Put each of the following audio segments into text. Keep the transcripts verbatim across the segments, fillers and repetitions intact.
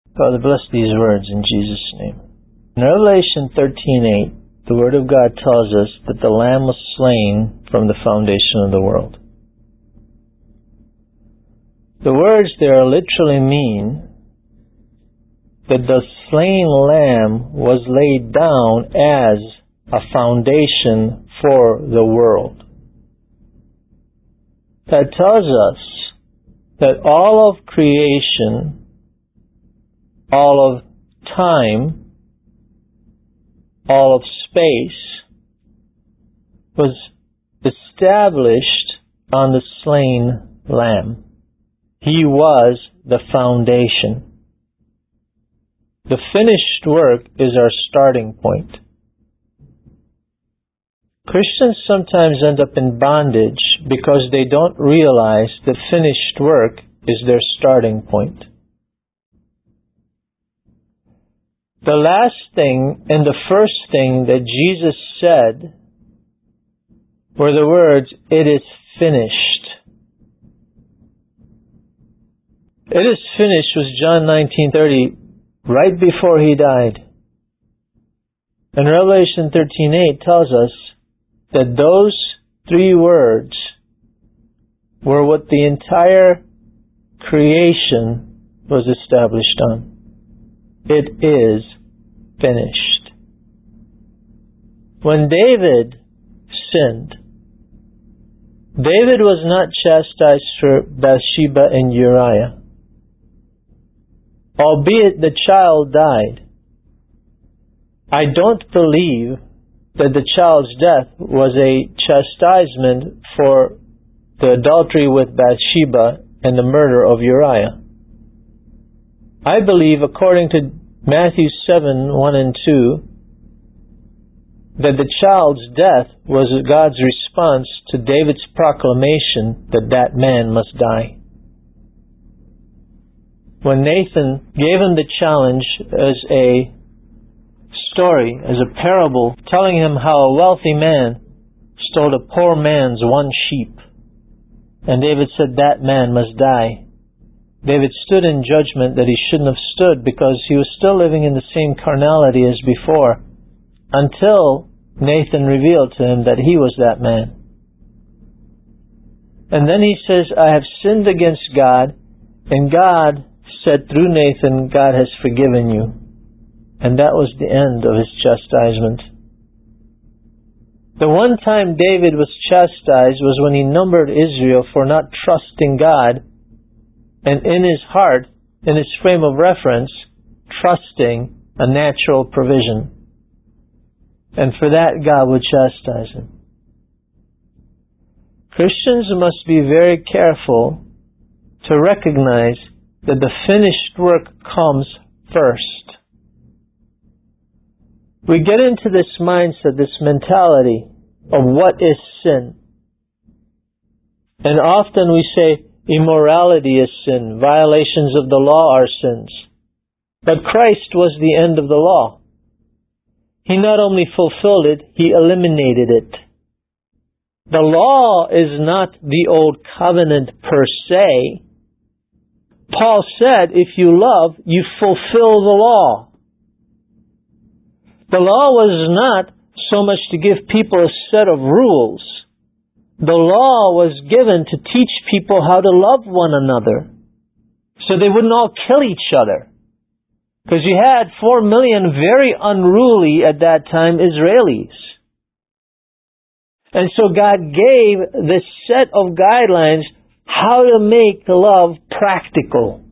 Father, bless these words in Jesus' name. In Revelation thirteen eight, the Word of God tells us that the Lamb was slain from the foundation of the world. The words there literally mean that the slain Lamb was laid down as a foundation for the world. That tells us that all of creation, all of time, all of space was established on the slain Lamb. He was the foundation. The finished work is our starting point. Christians sometimes end up in bondage because they don't realize that finished work is their starting point. The last thing and the first thing that Jesus said were the words, "It is finished." It is finished was John nineteen thirty, right before He died. And Revelation thirteen eight tells us that those three words were what the entire creation was established on. It is finished. When David sinned, David was not chastised for Bathsheba and Uriah. Albeit the child died, I don't believe that the child's death was a chastisement for the adultery with Bathsheba and the murder of Uriah. I believe, according to Matthew seven, one and two, that the child's death was God's response to David's proclamation that that man must die. When Nathan gave him the challenge as a story, as a parable, telling him how a wealthy man stole a poor man's one sheep, and David said that man must die, David stood in judgment that he shouldn't have stood because he was still living in the same carnality as before, until Nathan revealed to him that he was that man. And then he says, "I have sinned against God," and God said through Nathan, "God has forgiven you." And that was the end of his chastisement. The one time David was chastised was when he numbered Israel for not trusting God, and in his heart, in his frame of reference, trusting a natural provision. And for that, God would chastise him. Christians must be very careful to recognize that the finished work comes first. We get into this mindset, this mentality of what is sin. And often we say immorality is sin, violations of the law are sins. But Christ was the end of the law. He not only fulfilled it, He eliminated it. The law is not the old covenant per se. Paul said, if you love, you fulfill the law. The law was not so much to give people a set of rules. The law was given to teach people how to love one another, so they wouldn't all kill each other. Because you had four million very unruly at that time Israelis. And so God gave this set of guidelines how to make love practical.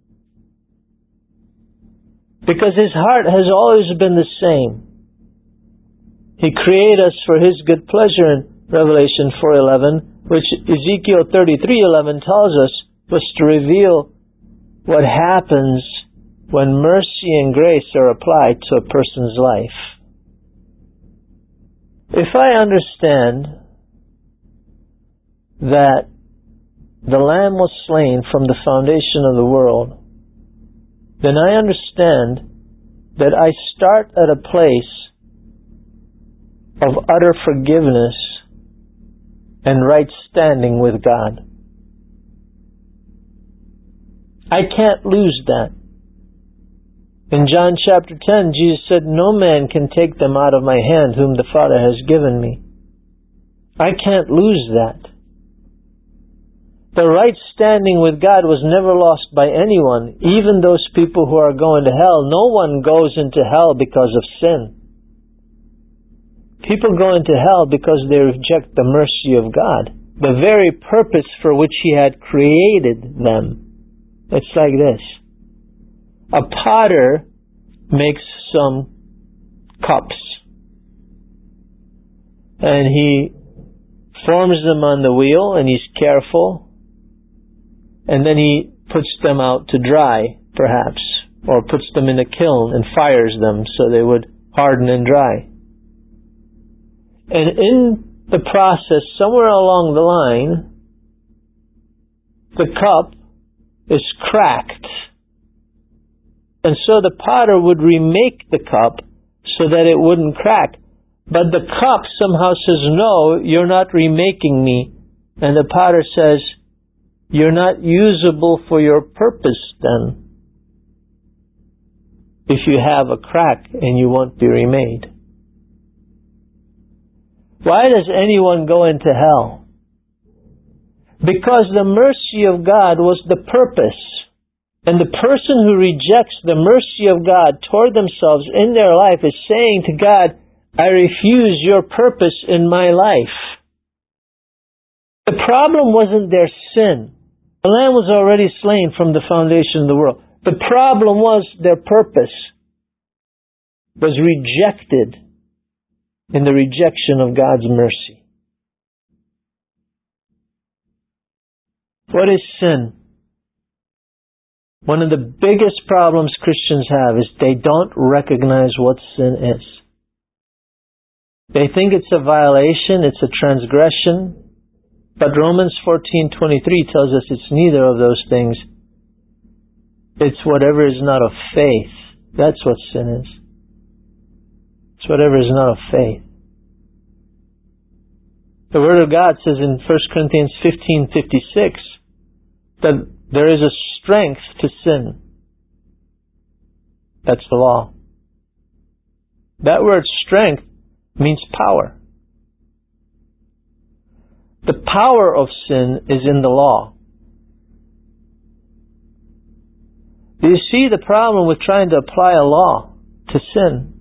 Because His heart has always been the same. He created us for His good pleasure in Revelation four eleven, which Ezekiel thirty-three eleven tells us was to reveal what happens when mercy and grace are applied to a person's life. If I understand that the Lamb was slain from the foundation of the world, then I understand that I start at a place of utter forgiveness and right standing with God. I can't lose that. In John chapter ten, Jesus said, "No man can take them out of my hand whom the Father has given me." I can't lose that. The right standing with God was never lost by anyone, even those people who are going to hell. No one goes into hell because of sin. People go into hell because they reject the mercy of God, the very purpose for which He had created them. It's like this. A potter makes some cups, and he forms them on the wheel, and he's careful, and then he puts them out to dry, perhaps, or puts them in a kiln and fires them so they would harden and dry. And in the process, somewhere along the line, the cup is cracked. And so the potter would remake the cup so that it wouldn't crack. But the cup somehow says, "No, you're not remaking me." And the potter says, "You're not usable for your purpose then, if you have a crack and you won't be remade." Why does anyone go into hell? Because the mercy of God was the purpose. And the person who rejects the mercy of God toward themselves in their life is saying to God, "I refuse your purpose in my life." The problem wasn't their sin. The Lamb was already slain from the foundation of the world. The problem was their purpose was rejected in the rejection of God's mercy. What is sin? One of the biggest problems Christians have is they don't recognize what sin is. They think it's a violation, it's a transgression, but Romans fourteen twenty-three tells us it's neither of those things. It's whatever is not of faith. That's what sin is. It's whatever is not of faith. The Word of God says in First Corinthians fifteen fifty-six that there is a strength to sin. That's the law. That word strength means power. The power of sin is in the law. Do you see the problem with trying to apply a law to sin?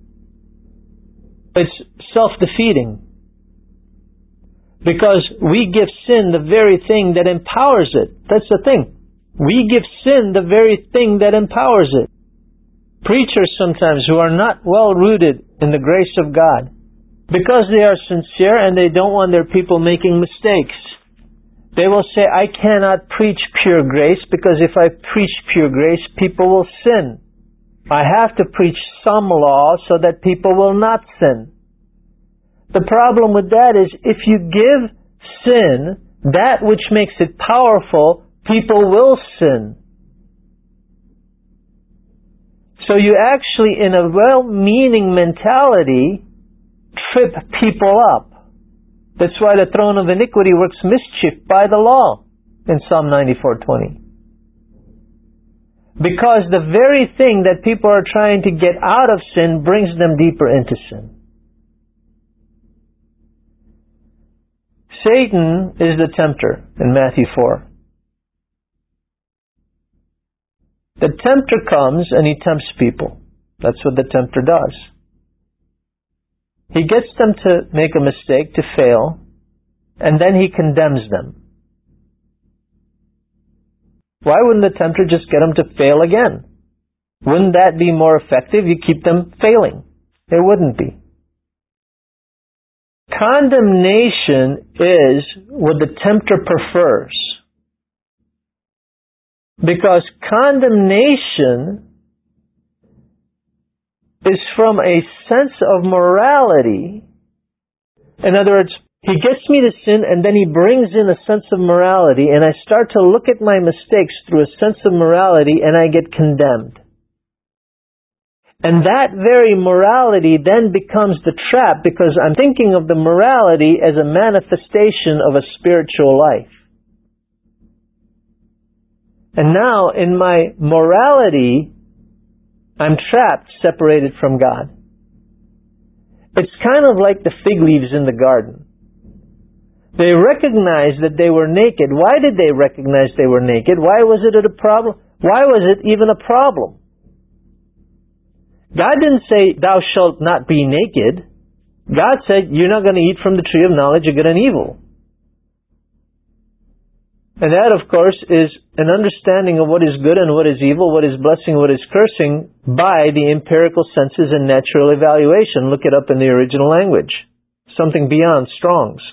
It's self-defeating. Because we give sin the very thing that empowers it. That's the thing. We give sin the very thing that empowers it. Preachers sometimes who are not well rooted in the grace of God, because they are sincere and they don't want their people making mistakes, they will say, "I cannot preach pure grace because if I preach pure grace, people will sin. I have to preach some law so that people will not sin." The problem with that is if you give sin that which makes it powerful, people will sin. So you actually, in a well-meaning mentality, trip people up. That's why the throne of iniquity works mischief by the law in Psalm ninety-four twenty. Because the very thing that people are trying to get out of sin brings them deeper into sin. Satan is the tempter in Matthew four. The tempter comes and he tempts people. That's what the tempter does. He gets them to make a mistake, to fail, and then he condemns them. Why wouldn't the tempter just get them to fail again? Wouldn't that be more effective? You keep them failing. It wouldn't be. Condemnation is what the tempter prefers. Because condemnation is from a sense of morality. In other words, he gets me to sin and then he brings in a sense of morality, and I start to look at my mistakes through a sense of morality and I get condemned. And that very morality then becomes the trap, because I'm thinking of the morality as a manifestation of a spiritual life. And now in my morality, I'm trapped, separated from God. It's kind of like the fig leaves in the garden. They recognized that they were naked. Why did they recognize they were naked? Why was it a problem? Why was it even a problem? God didn't say, thou shalt not be naked. God said, you're not going to eat from the tree of knowledge of good and evil. And that, of course, is an understanding of what is good and what is evil, what is blessing, what is cursing, by the empirical senses and natural evaluation. Look it up in the original language. Something beyond Strong's.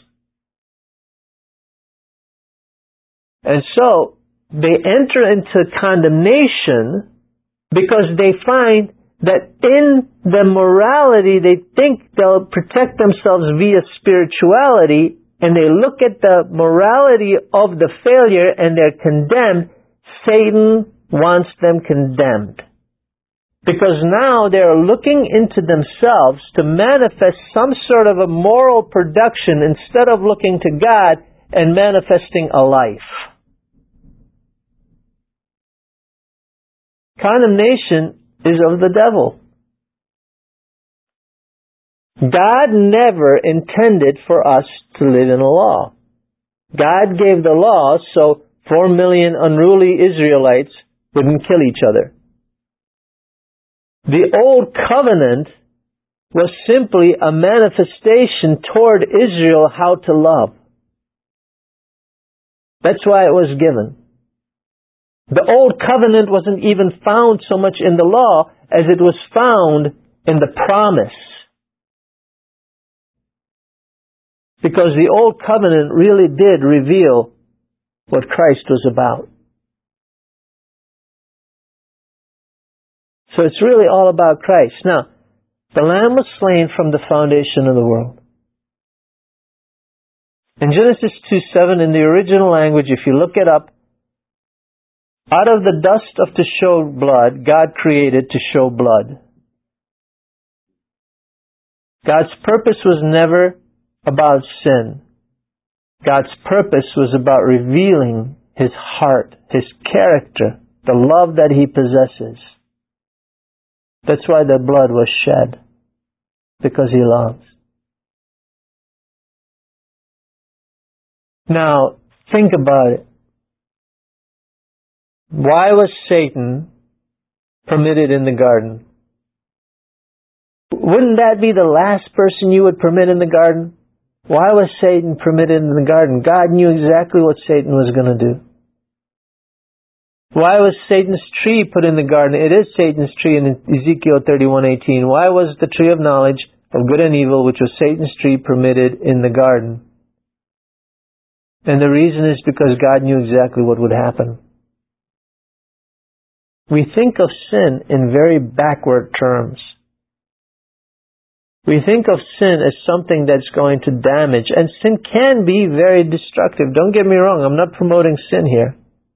And so, they enter into condemnation because they find that in the morality they think they'll protect themselves via spirituality, and they look at the morality of the failure and they're condemned. Satan wants them condemned. Because now they're looking into themselves to manifest some sort of a moral production instead of looking to God and manifesting a life. Condemnation is of the devil. God never intended for us to live in a law. God gave the law so four million unruly Israelites wouldn't kill each other. The old covenant was simply a manifestation toward Israel how to love. That's why it was given. The old covenant wasn't even found so much in the law as it was found in the promise. Because the old covenant really did reveal what Christ was about. So it's really all about Christ. Now, the Lamb was slain from the foundation of the world. In Genesis two seven, in the original language, if you look it up, out of the dust of to show blood, God created to show blood. God's purpose was never about sin. God's purpose was about revealing His heart, His character, the love that He possesses. That's why the blood was shed, because He loves. Now, think about it. Why was Satan permitted in the garden? Wouldn't that be the last person you would permit in the garden? Why was Satan permitted in the garden? God knew exactly what Satan was going to do. Why was Satan's tree put in the garden? It is Satan's tree in Ezekiel thirty-one eighteen. Why was the tree of knowledge of good and evil, which was Satan's tree, permitted in the garden? And the reason is because God knew exactly what would happen. We think of sin in very backward terms. We think of sin as something that's going to damage, and sin can be very destructive. Don't get me wrong, I'm not promoting sin here.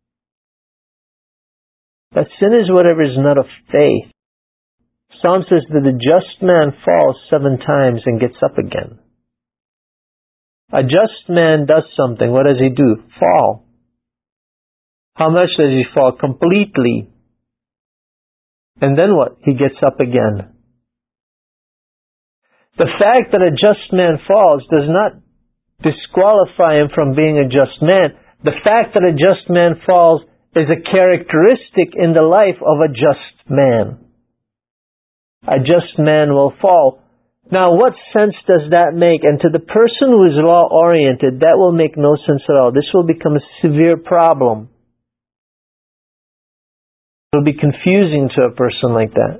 But sin is whatever is not of faith. Psalm says that the just man falls seven times and gets up again. A just man does something. What does he do? Fall. How much does he fall? Completely. And then what? He gets up again. The fact that a just man falls does not disqualify him from being a just man. The fact that a just man falls is a characteristic in the life of a just man. A just man will fall. Now, what sense does that make? And to the person who is law-oriented, that will make no sense at all. This will become a severe problem. It will be confusing to a person like that.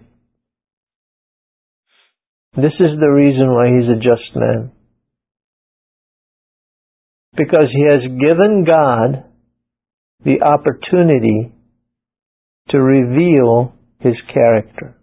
This is the reason why he's a just man. Because he has given God the opportunity to reveal His character.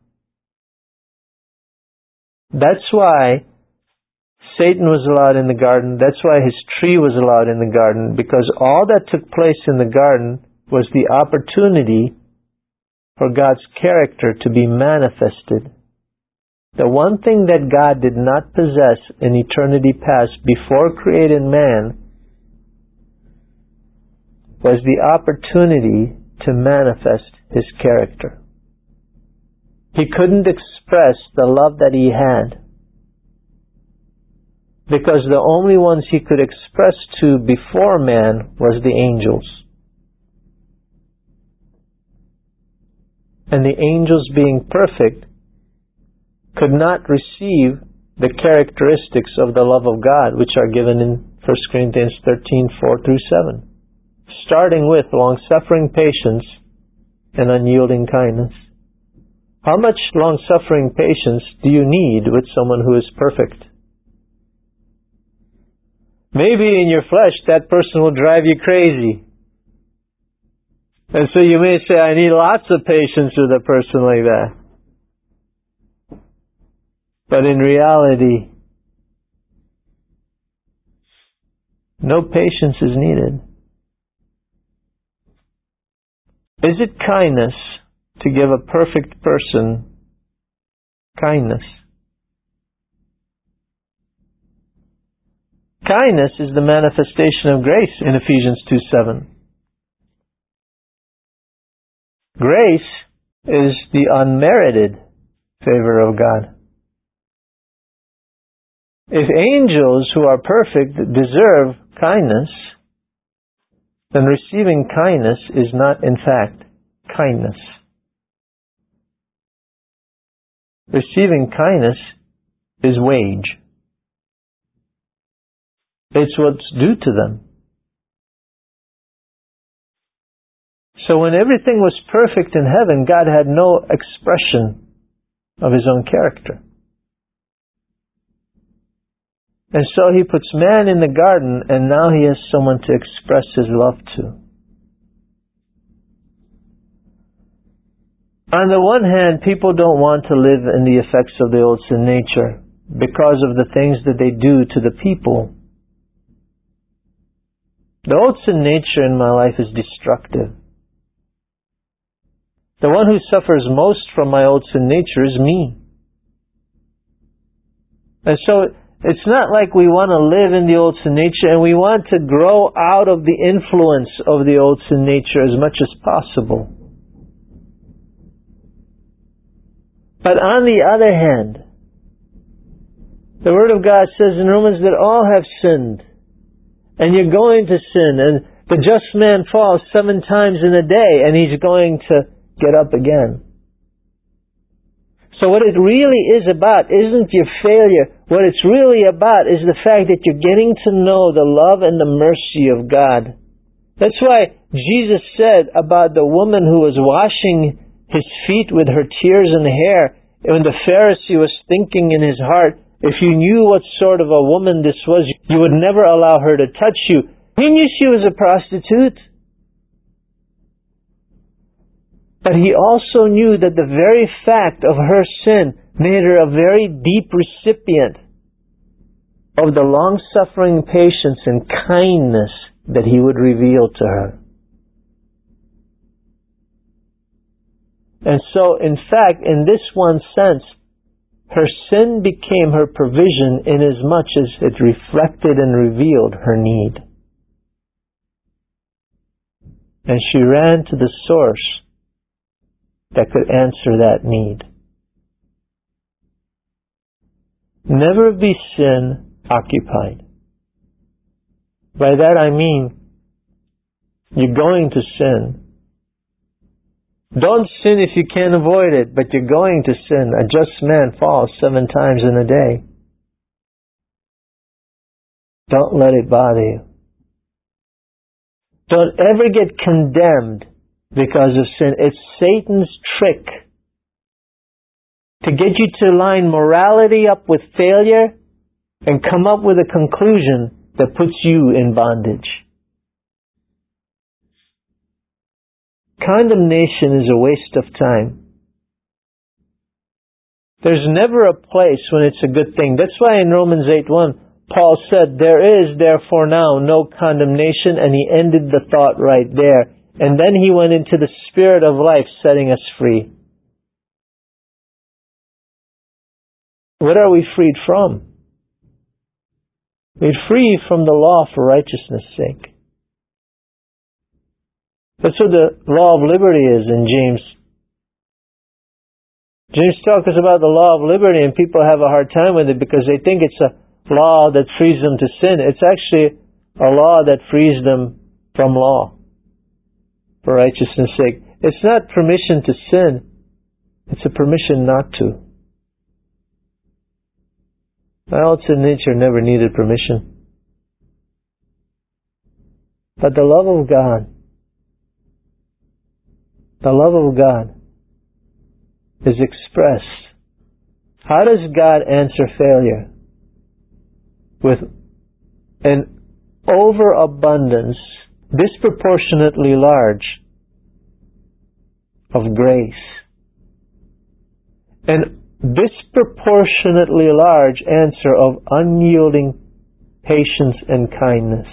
That's why Satan was allowed in the garden. That's why his tree was allowed in the garden. Because all that took place in the garden was the opportunity for God's character to be manifested. The one thing that God did not possess in eternity past before creating man was the opportunity to manifest His character. He He couldn't express the love that he had, because the only ones he could express to before man was the angels. And the angels, being perfect, could not receive the characteristics of the love of God, which are given in First Corinthians thirteen, four through seven. Starting with long-suffering patience and unyielding kindness. How much long-suffering patience do you need with someone who is perfect? Maybe in your flesh that person will drive you crazy. And so you may say, I need lots of patience with a person like that. But in reality, no patience is needed. Is it kindness to give a perfect person kindness? Kindness is the manifestation of grace in Ephesians two seven. Grace is the unmerited favor of God. If angels who are perfect deserve kindness, then receiving kindness is not, in fact, kindness. Receiving kindness is wage. It's what's due to them. So when everything was perfect in heaven, God had no expression of His own character. And so He puts man in the garden, and now He has someone to express His love to. On the one hand, people don't want to live in the effects of the old sin nature because of the things that they do to the people. The old sin nature in my life is destructive. The one who suffers most from my old sin nature is me. And so it's not like we want to live in the old sin nature and we want to grow out of the influence of the old sin nature as much as possible. But on the other hand, the Word of God says in Romans that all have sinned. And you're going to sin. And the just man falls seven times in a day, and he's going to get up again. So what it really is about isn't your failure. What it's really about is the fact that you're getting to know the love and the mercy of God. That's why Jesus said about the woman who was washing His feet with her tears and hair, when the Pharisee was thinking in his heart, if you knew what sort of a woman this was, you would never allow her to touch you. He knew she was a prostitute. But he also knew that the very fact of her sin made her a very deep recipient of the long-suffering patience and kindness that He would reveal to her. And so, in fact, in this one sense, her sin became her provision inasmuch as it reflected and revealed her need. And she ran to the source that could answer that need. Never be sin occupied. By that I mean, you're going to sin. Don't sin if you can't avoid it, but you're going to sin. A just man falls seven times in a day. Don't let it bother you. Don't ever get condemned because of sin. It's Satan's trick to get you to line morality up with failure and come up with a conclusion that puts you in bondage. Condemnation is a waste of time. There's never a place when it's a good thing. That's why in Romans eight one, Paul said, there is therefore now no condemnation, and he ended the thought right there. And then he went into the Spirit of life, setting us free. What are we freed from? We're free from the law for righteousness' sake. That's what the law of liberty is in James James talks about the law of liberty, and people have a hard time with it because they think it's a law that frees them to sin. It's actually a law that frees them from law for righteousness' sake. It's not permission to sin. It's a permission not to. My old sin nature never needed permission. But the love of God, the love of God is expressed. How does God answer failure? With an overabundance, disproportionately large, of grace. An disproportionately large answer of unyielding patience and kindness.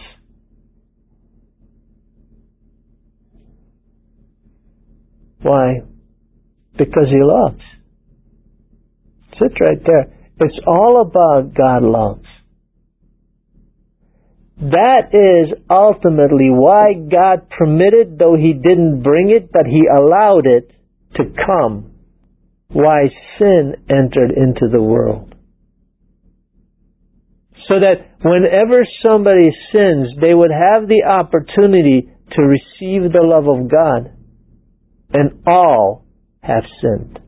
Why? Because He loves. It's it right there. It's all about God loves. That is ultimately why God permitted, though He didn't bring it, but He allowed it to come. Why sin entered into the world. So that whenever somebody sins, they would have the opportunity to receive the love of God. And all have sinned.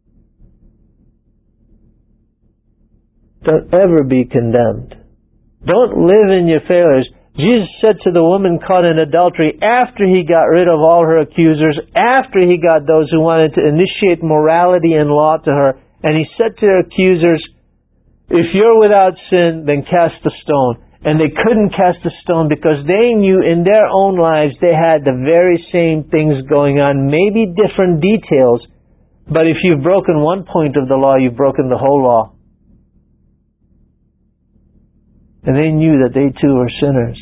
Don't ever be condemned. Don't live in your failures. Jesus said to the woman caught in adultery, after He got rid of all her accusers, after He got those who wanted to initiate morality and law to her, and He said to her accusers, if you're without sin, then cast a stone. And they couldn't cast a stone because they knew in their own lives they had the very same things going on, maybe different details, but if you've broken one point of the law, you've broken the whole law. And they knew that they too were sinners.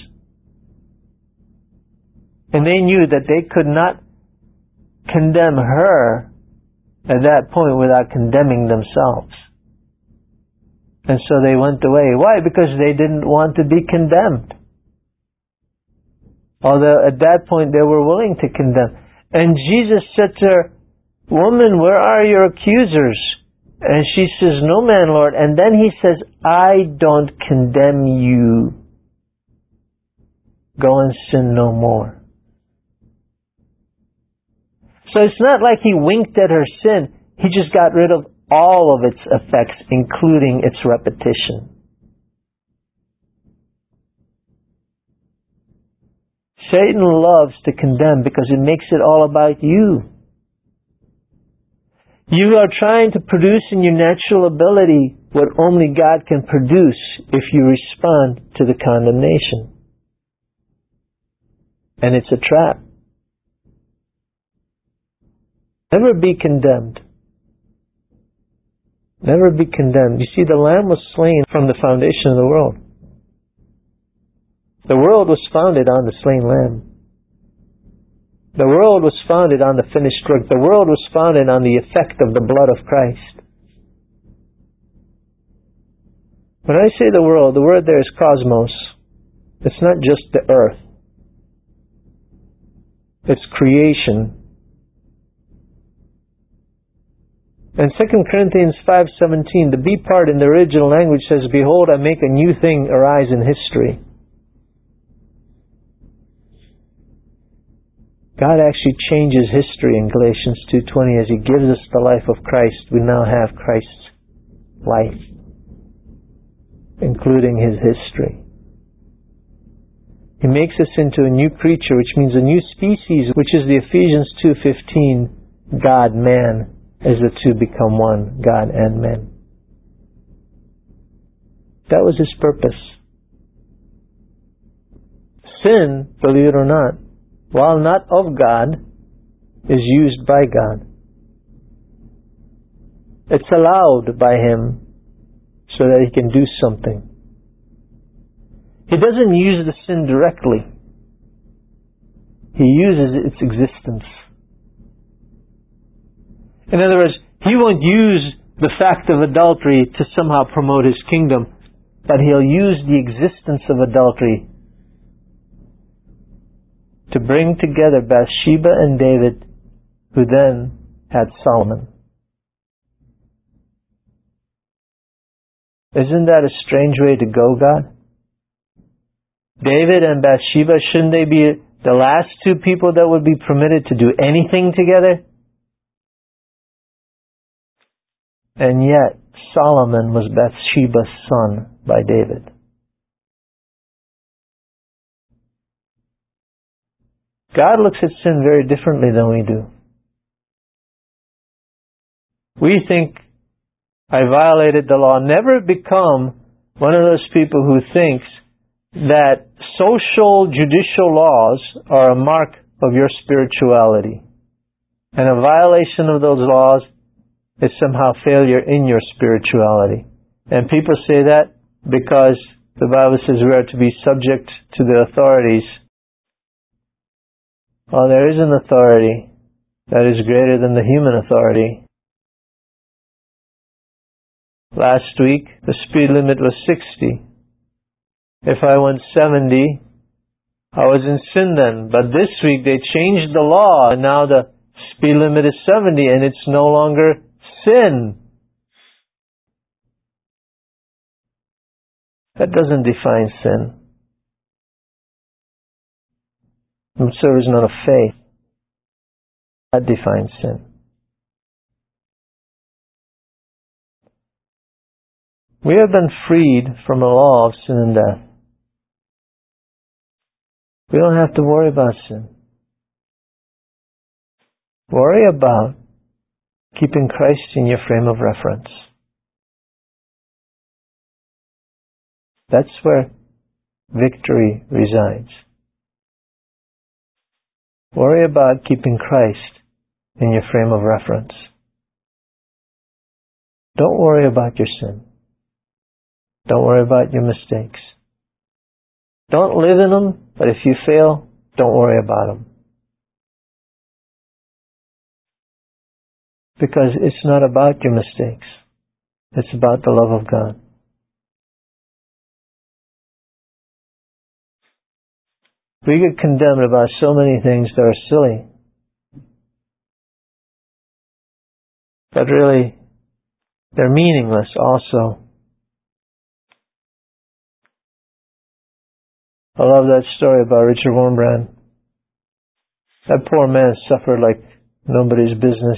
And they knew that they could not condemn her at that point without condemning themselves. And so they went away. Why? Because they didn't want to be condemned. Although at that point they were willing to condemn. And Jesus said to her, woman, where are your accusers? And she says, no man, Lord. And then He says, I don't condemn you. Go and sin no more. So it's not like He winked at her sin. He just got rid of all of its effects, including its repetition. Satan loves to condemn because it makes it all about you. You are trying to produce in your natural ability what only God can produce if you respond to the condemnation. And it's a trap. Never be condemned. Never be condemned. You see, the Lamb was slain from the foundation of the world. The world was founded on the slain Lamb. The world was founded on the finished work. The world was founded on the effect of the blood of Christ. When I say the world, the word there is cosmos. It's not just the earth. It's creation. And Second Corinthians five seventeen, the B part in the original language says, behold, I make a new thing arise in history. God actually changes history in Galatians two twenty as He gives us the life of Christ. We now have Christ's life, including His history. He makes us into a new creature, which means a new species, which is the Ephesians two fifteen, God, man, as the two become one, God and man. That was His purpose. Sin, believe it or not, while not of God, is used by God. It's allowed by Him so that He can do something. He doesn't use the sin directly. He uses its existence. In other words, He won't use the fact of adultery to somehow promote His kingdom, but He'll use the existence of adultery to bring together Bathsheba and David, who then had Solomon. Isn't that a strange way to go, God? David and Bathsheba, shouldn't they be the last two people that would be permitted to do anything together? And yet, Solomon was Bathsheba's son by David. God looks at sin very differently than we do. We think, I violated the law. Never become one of those people who thinks that social judicial laws are a mark of your spirituality. And a violation of those laws is somehow failure in your spirituality. And people say that because the Bible says we are to be subject to the authorities. Well, there is an authority that is greater than the human authority. Last week, the speed limit was sixty. If I went seventy, I was in sin then. But this week they changed the law, and now the speed limit is seventy, and it's no longer sin. That doesn't define sin. And so is not a faith. That defines sin. We have been freed from the law of sin and death. We don't have to worry about sin. Worry about keeping Christ in your frame of reference. That's where victory resides. Worry about keeping Christ in your frame of reference. Don't worry about your sin. Don't worry about your mistakes. Don't live in them, but if you fail, don't worry about them. Because it's not about your mistakes. It's about the love of God. We get condemned about so many things that are silly. But really, they're meaningless also. I love that story about Richard Wurmbrand. That poor man suffered like nobody's business.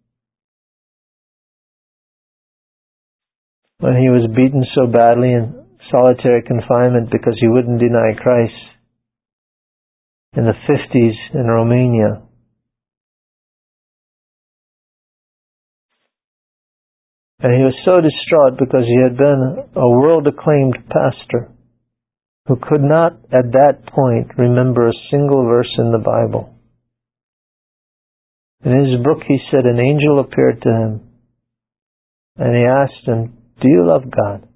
When he was beaten so badly in solitary confinement because he wouldn't deny Christ in the fifties in Romania. And he was so distraught because he had been a world-acclaimed pastor who could not at that point remember a single verse in the Bible. In his book he said an angel appeared to him and he asked him, "Do you love God?"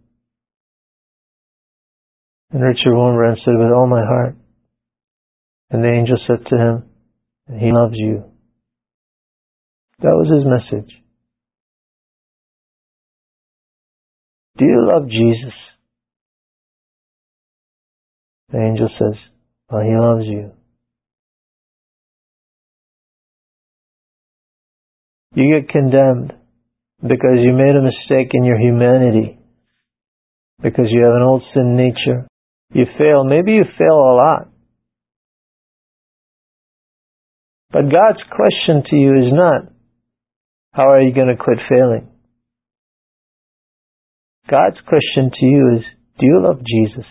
And Richard Wurmbrand said, "With all my heart." And the angel said to him, "He loves you." That was his message. Do you love Jesus? The angel says, "Well, he loves you." You get condemned because you made a mistake in your humanity, because you have an old sin nature. You fail. Maybe you fail a lot. But God's question to you is not, how are you going to quit failing? God's question to you is, do you love Jesus?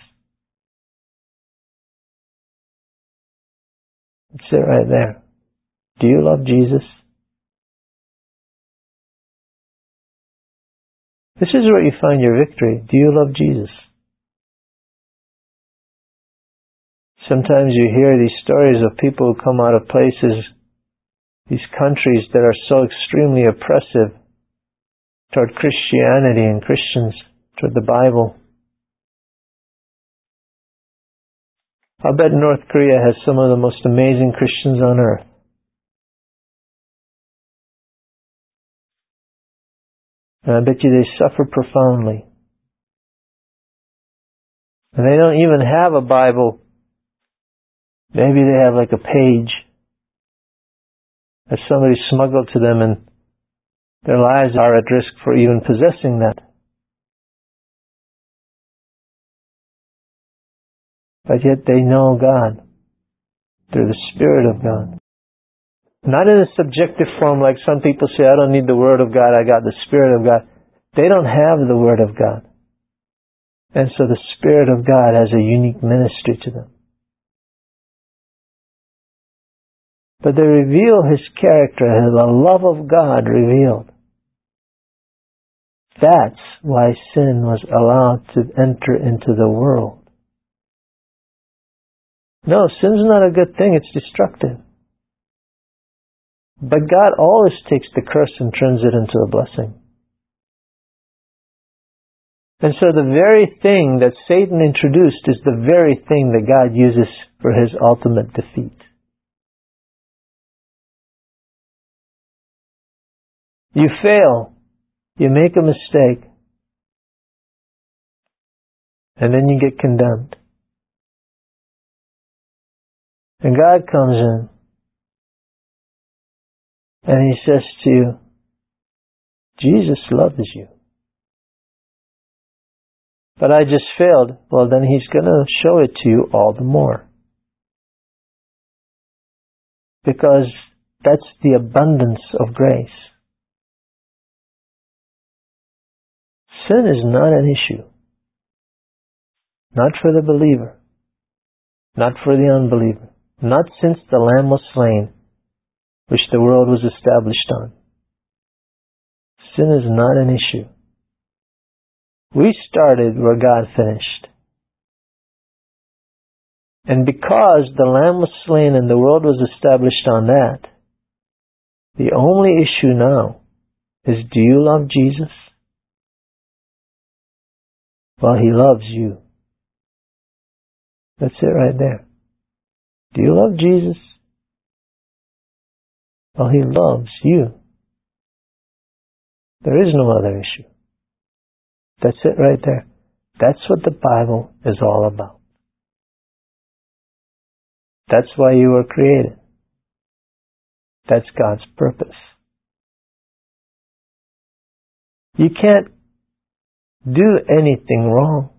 That's it right there. Do you love Jesus? This is where you find your victory. Do you love Jesus? Sometimes you hear these stories of people who come out of places, these countries that are so extremely oppressive toward Christianity and Christians, toward the Bible. I bet North Korea has some of the most amazing Christians on earth. And I bet you they suffer profoundly. And they don't even have a Bible. Maybe they have like a page that somebody smuggled to them and their lives are at risk for even possessing that. but yet they know God through the Spirit of God. Not in a subjective form like some people say, I don't need the Word of God, I got the Spirit of God. They don't have the Word of God. And so the Spirit of God has a unique ministry to them. But they reveal His character, the love of God revealed. That's why sin was allowed to enter into the world. No, sin's not a good thing, it's destructive. But God always takes the curse and turns it into a blessing. And so the very thing that Satan introduced is the very thing that God uses for His ultimate defeat. You fail, you make a mistake, and then you get condemned. And God comes in, and He says to you, Jesus loves you. But I just failed. Well, then He's going to show it to you all the more. Because that's the abundance of grace. Sin is not an issue. Not for the believer. Not for the unbeliever. Not since the Lamb was slain, which the world was established on. Sin is not an issue. We started where God finished. And because the Lamb was slain and the world was established on that, the only issue now is, do you love Jesus? Well, He loves you. That's it right there. Do you love Jesus? Well, He loves you. There is no other issue. That's it right there. That's what the Bible is all about. That's why you were created. That's God's purpose. You can't do anything wrong.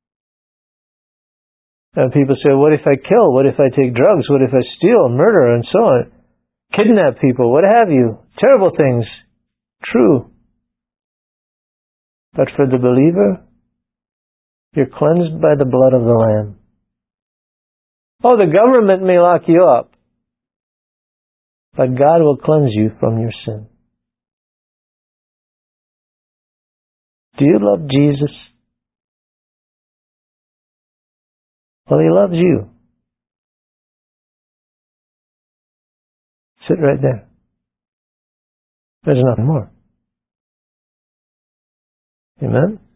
And people say, what if I kill? What if I take drugs? What if I steal, murder, and so on? Kidnap people, what have you? Terrible things. True. But for the believer, you're cleansed by the blood of the Lamb. Oh, the government may lock you up, but God will cleanse you from your sin. Do you love Jesus? Well, He loves you. Sit right there. There's nothing more. Amen?